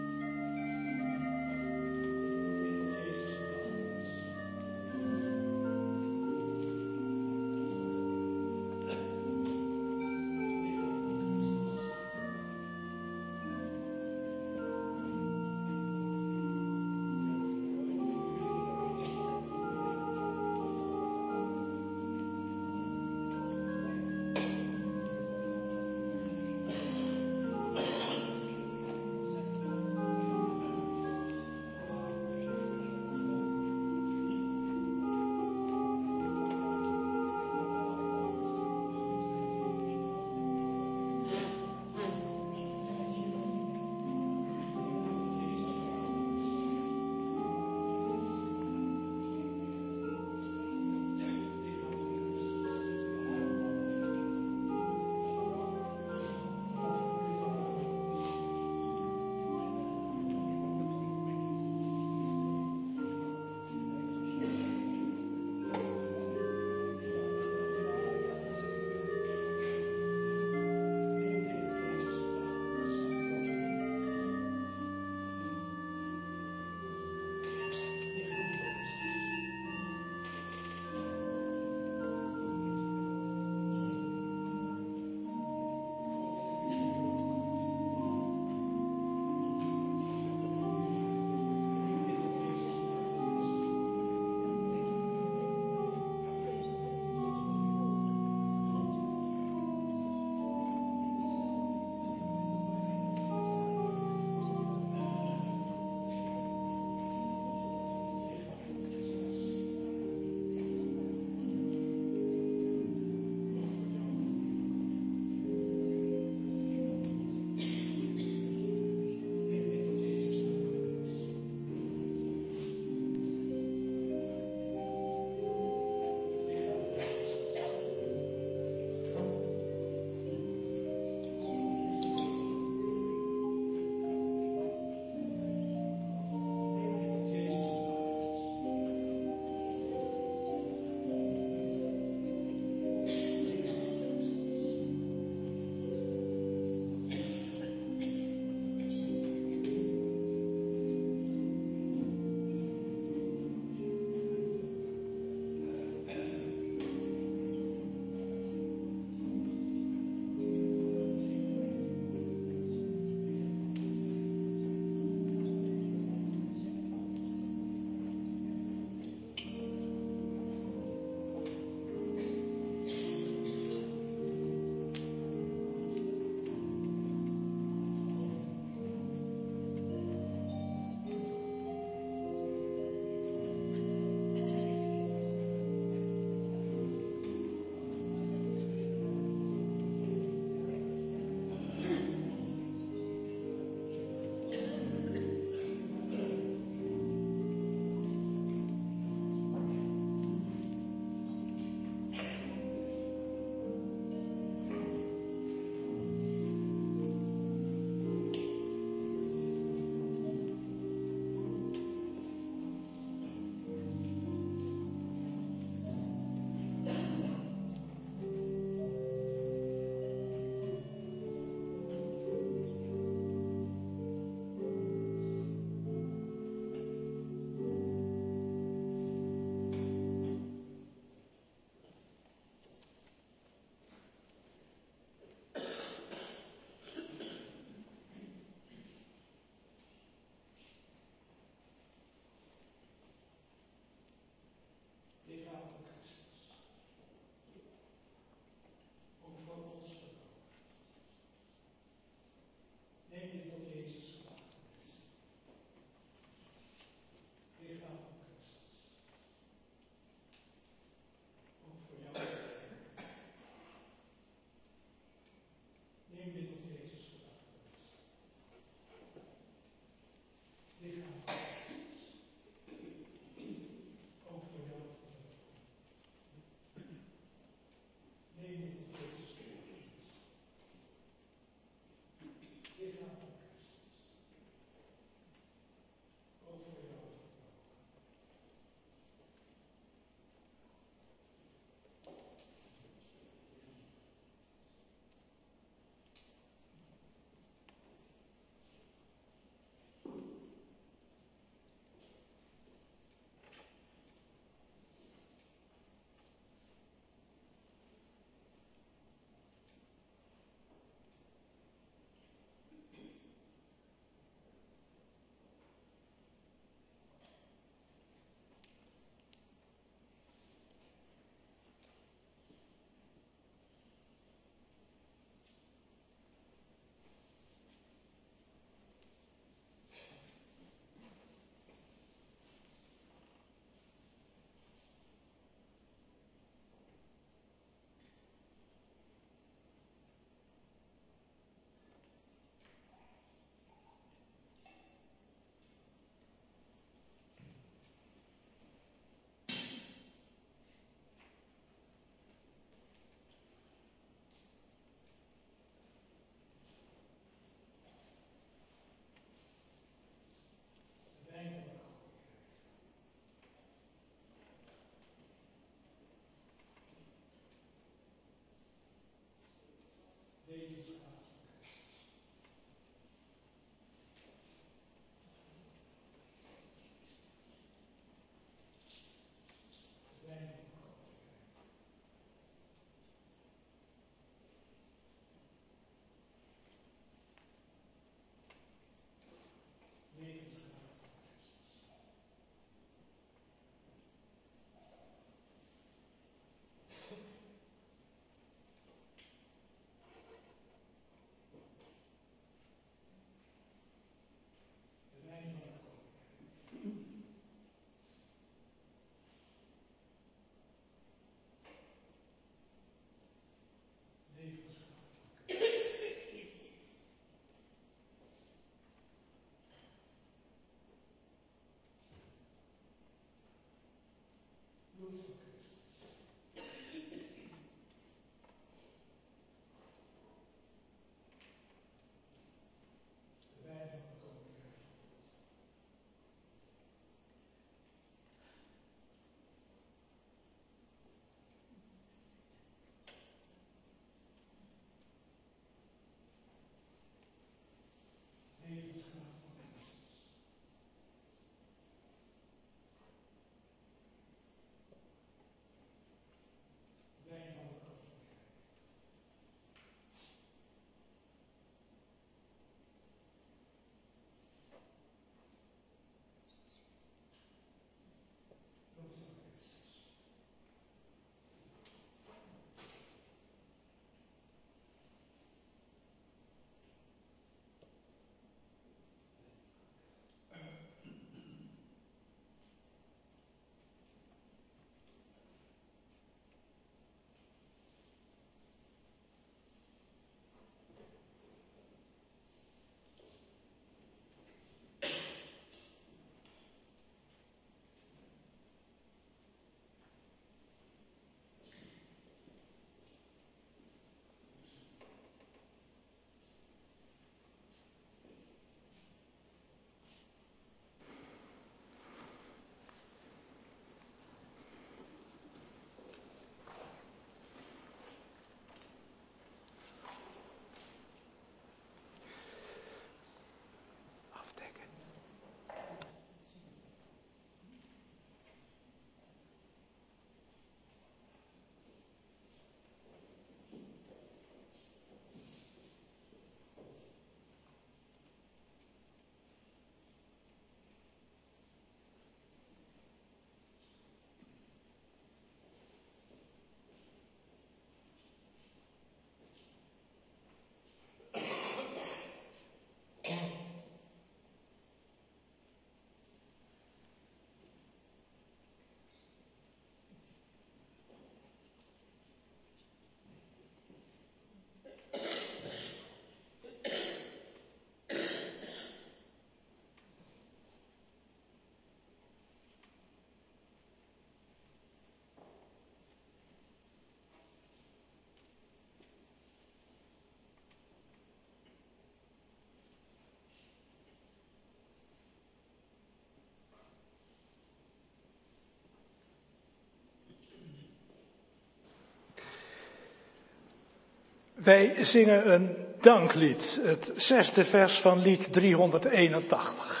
Wij zingen een danklied, het zesde vers van lied driehonderdeenentachtig.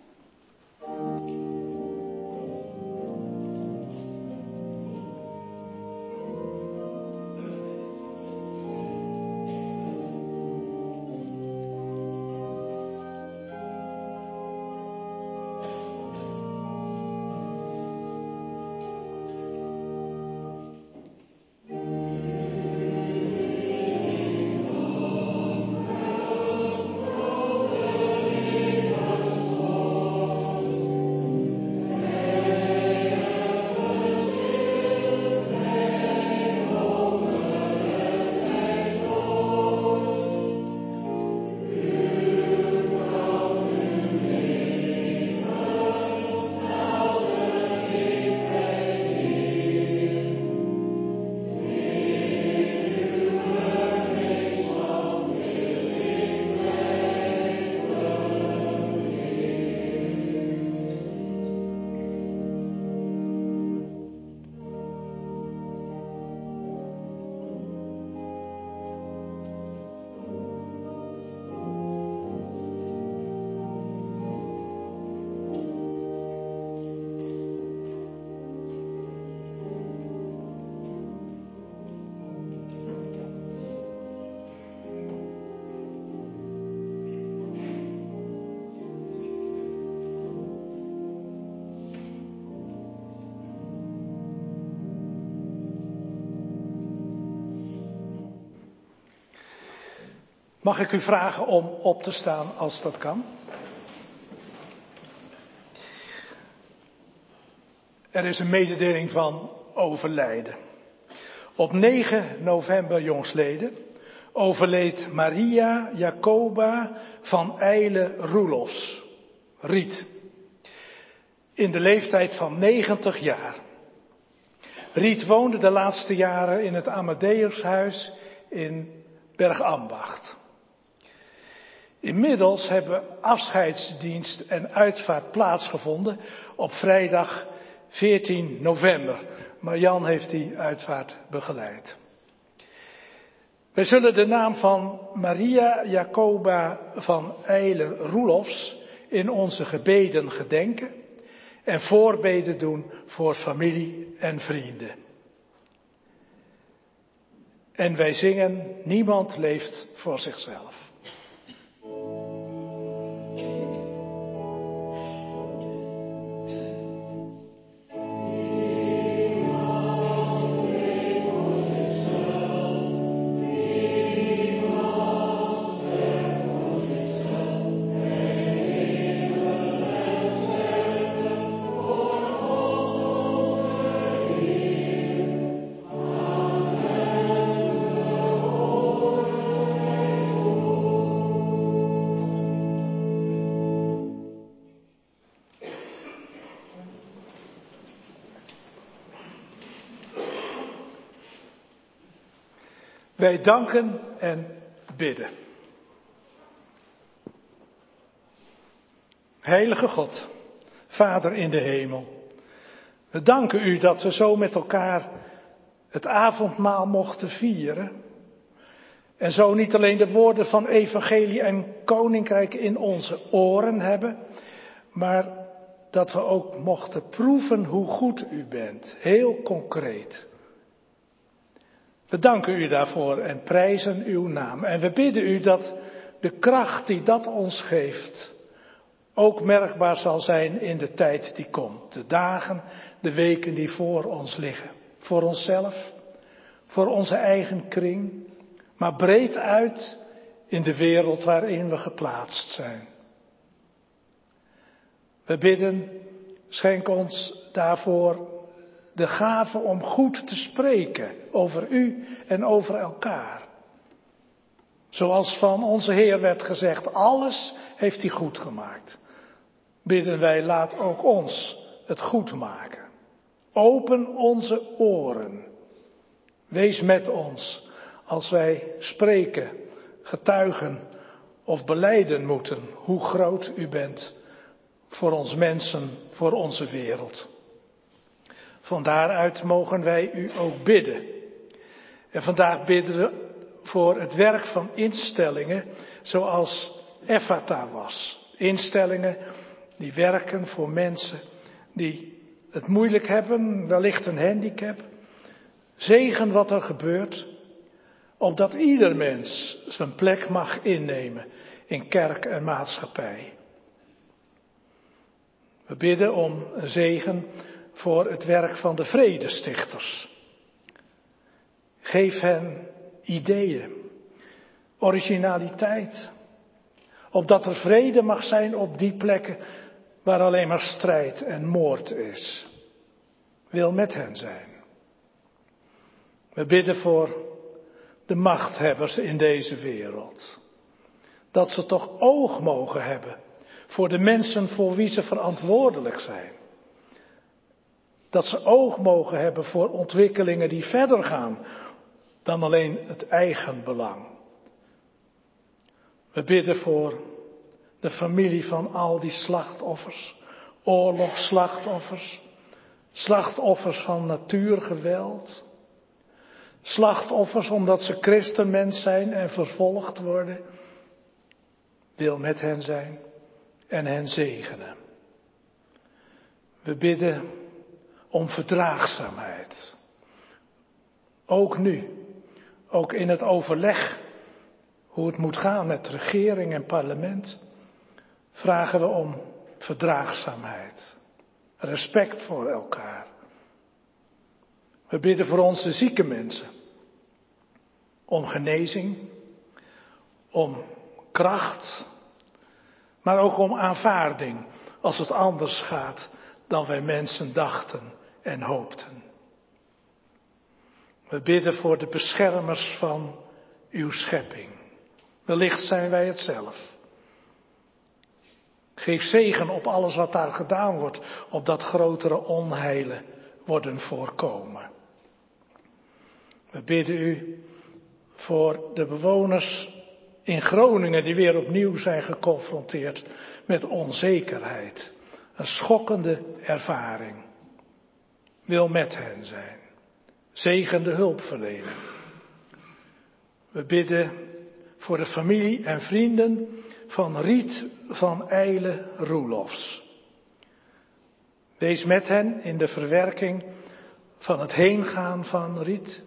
Mag ik u vragen om op te staan als dat kan? Er is een mededeling van overlijden. Op negen november jongstleden overleed Maria Jacoba van Eyle Roelofs, Riet, in de leeftijd van negentig jaar. Riet woonde de laatste jaren in het Amadeushuis in Bergambacht. Inmiddels hebben afscheidsdienst en uitvaart plaatsgevonden op vrijdag veertien november. Marjan heeft die uitvaart begeleid. Wij zullen de naam van Maria Jacoba van Eyle Roelofs in onze gebeden gedenken en voorbeden doen voor familie en vrienden. En wij zingen, niemand leeft voor zichzelf. Wij danken en bidden. Heilige God, Vader in de hemel, we danken u dat we zo met elkaar het avondmaal mochten vieren. En zo niet alleen de woorden van evangelie en koninkrijk in onze oren hebben, maar dat we ook mochten proeven hoe goed u bent, heel concreet. We danken u daarvoor en prijzen uw naam. En we bidden u dat de kracht die dat ons geeft ook merkbaar zal zijn in de tijd die komt. De dagen, de weken die voor ons liggen. Voor onszelf, voor onze eigen kring, maar breed uit in de wereld waarin we geplaatst zijn. We bidden, schenk ons daarvoor de gave om goed te spreken over u en over elkaar. Zoals van onze Heer werd gezegd, alles heeft hij goed gemaakt. Bidden wij, laat ook ons het goed maken. Open onze oren. Wees met ons als wij spreken, getuigen of belijden moeten hoe groot u bent voor ons mensen, voor onze wereld. Van daaruit mogen wij u ook bidden. En vandaag bidden we voor het werk van instellingen zoals Ephata was. Instellingen die werken voor mensen die het moeilijk hebben, wellicht een handicap. Zegen wat er gebeurt, opdat ieder mens zijn plek mag innemen in kerk en maatschappij. We bidden om een zegen voor het werk van de vredestichters. Geef hen ideeën, originaliteit, opdat er vrede mag zijn op die plekken waar alleen maar strijd en moord is. Wil met hen zijn. We bidden voor de machthebbers in deze wereld. Dat ze toch oog mogen hebben voor de mensen voor wie ze verantwoordelijk zijn. Dat ze oog mogen hebben voor ontwikkelingen die verder gaan dan alleen het eigen belang. We bidden voor de familie van al die slachtoffers, oorlogsslachtoffers, slachtoffers van natuurgeweld, slachtoffers omdat ze christenmens zijn en vervolgd worden. Wil met hen zijn en hen zegenen. We bidden om verdraagzaamheid. Ook nu, ook in het overleg hoe het moet gaan met regering en parlement, vragen we om verdraagzaamheid, respect voor elkaar. We bidden voor onze zieke mensen, om genezing, om kracht, maar ook om aanvaarding als het anders gaat dan wij mensen dachten en hoopten. We bidden voor de beschermers van uw schepping. Wellicht zijn wij het zelf. Geef zegen op alles wat daar gedaan wordt, opdat grotere onheilen worden voorkomen. We bidden u voor de bewoners in Groningen die weer opnieuw zijn geconfronteerd met onzekerheid. Een schokkende ervaring. Wil met hen zijn. Zegen de hulpverlening. We bidden voor de familie en vrienden van Riet van Eile Roelofs. Wees met hen in de verwerking van het heengaan van Riet.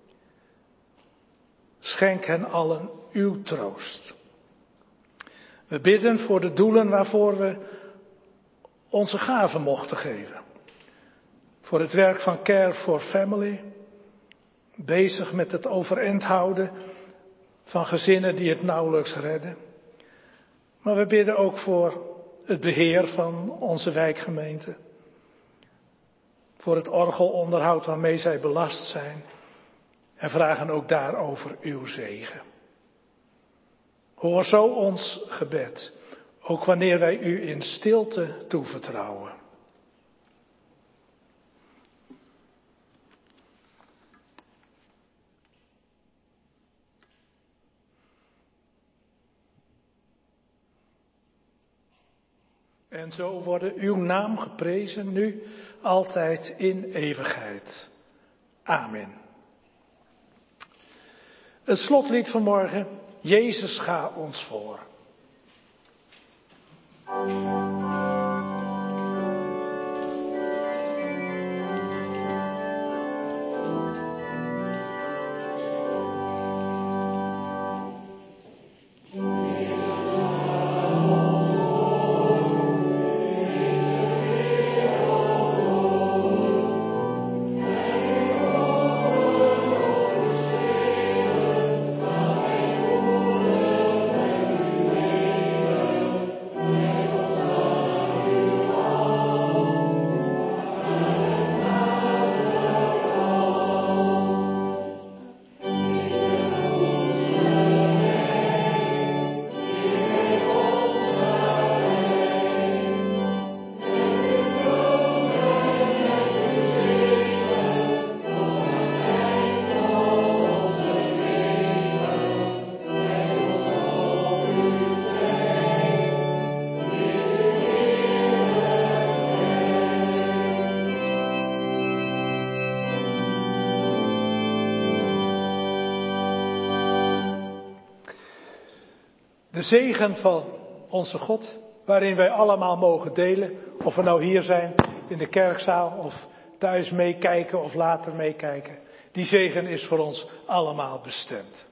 Schenk hen allen uw troost. We bidden voor de doelen waarvoor we onze gaven mochten geven. Voor het werk van Care for Family. Bezig met het overeind houden van gezinnen die het nauwelijks redden. Maar we bidden ook voor het beheer van onze wijkgemeente. Voor het orgelonderhoud waarmee zij belast zijn. En vragen ook daarover uw zegen. Hoor zo ons gebed, ook wanneer wij u in stilte toevertrouwen. En zo worden uw naam geprezen, nu, altijd in eeuwigheid. Amen. Het slotlied vanmorgen, Jezus ga ons voor. De zegen van onze God, waarin wij allemaal mogen delen, of we nou hier zijn in de kerkzaal of thuis meekijken of later meekijken. Die zegen is voor ons allemaal bestemd.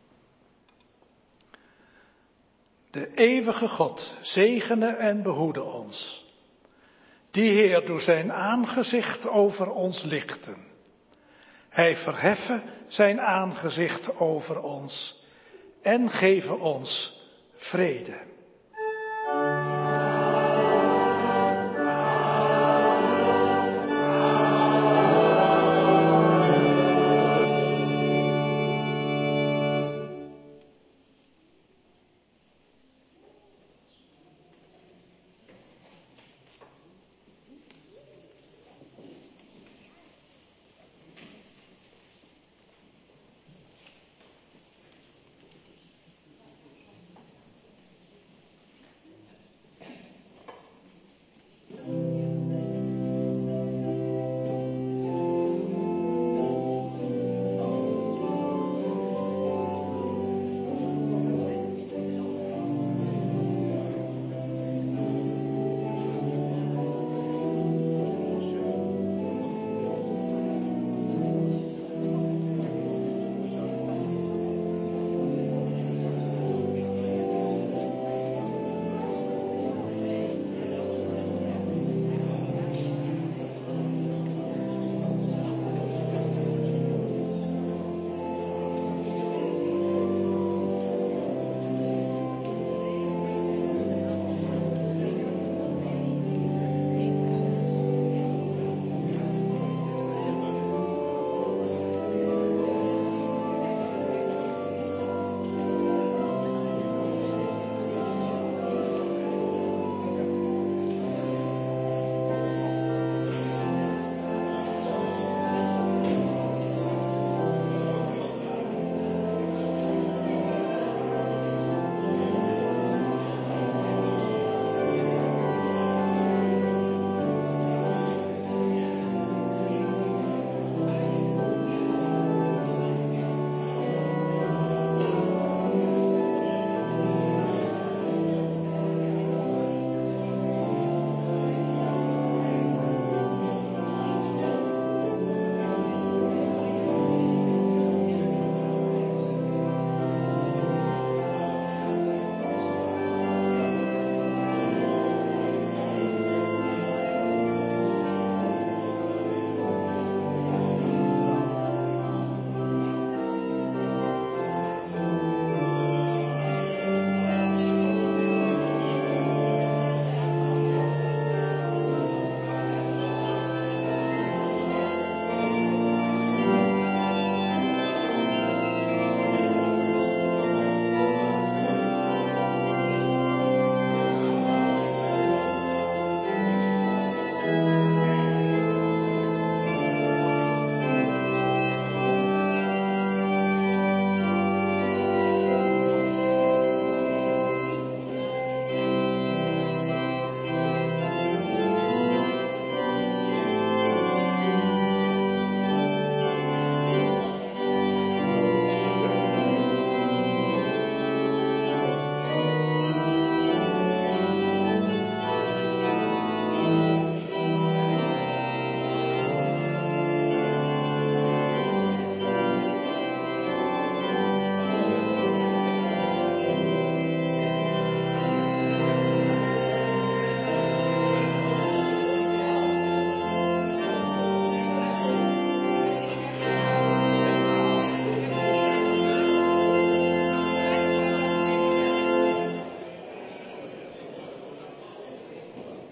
De eeuwige God zegene en behoede ons. Die Heer doet zijn aangezicht over ons lichten. Hij verheffen zijn aangezicht over ons en geven ons vrede.